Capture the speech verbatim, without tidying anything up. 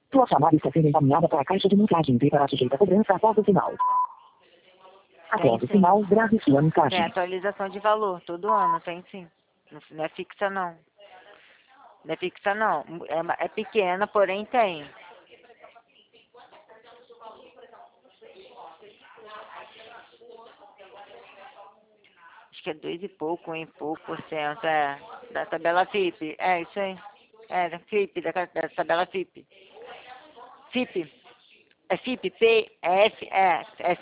Sua chamada está sendo encaminhada para a caixa de mensagem e para sujeita a cobrança após o sinal. Após o sim. sinal, grave sua Tem mensagem. atualização de valor, todo ano, tem sim. Não não é fixa não. Não é fixa não. É, ma- é pequena, porém tem. Acho que é dois e pouco, um e pouco por cento, é. Da tabela F I P. É isso aí. É, da F I P, da, ca- da tabela F I P. F I P. É F I P, P, F, é, é